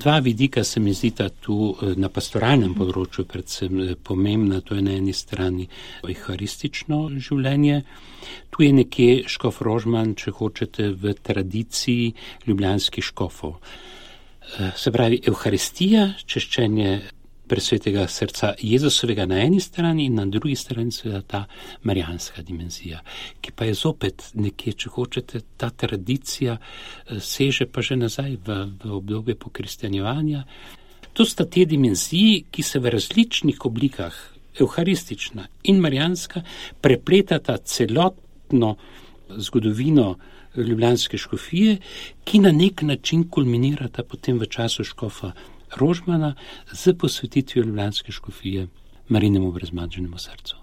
Dva vidika se mi zdita tu na pastoralnem področju predvsem pomembna, to je na eni strani euharistično življenje. Tu je nekje škof Rožman, če hočete, v tradiciji ljubljanskih škofov. Se pravi, euharistija, češčenje presvetega srca Jezusovega na eni strani in na drugi strani seveda ta marijanska dimenzija, ki pa je zopet nekje, če hočete, ta tradicija seže pa že nazaj v obdobje pokristjanjevanja. To sta te dimenziji, ki se v različnih oblikah, euharistična in marijanska, prepletata celotno zgodovino ljubljanske škofije, ki na nek način kulminirata potem v času škofa Rožmana z posvetitvijo ljubljanske škofije Marijinemu brezmadežnemu srcu.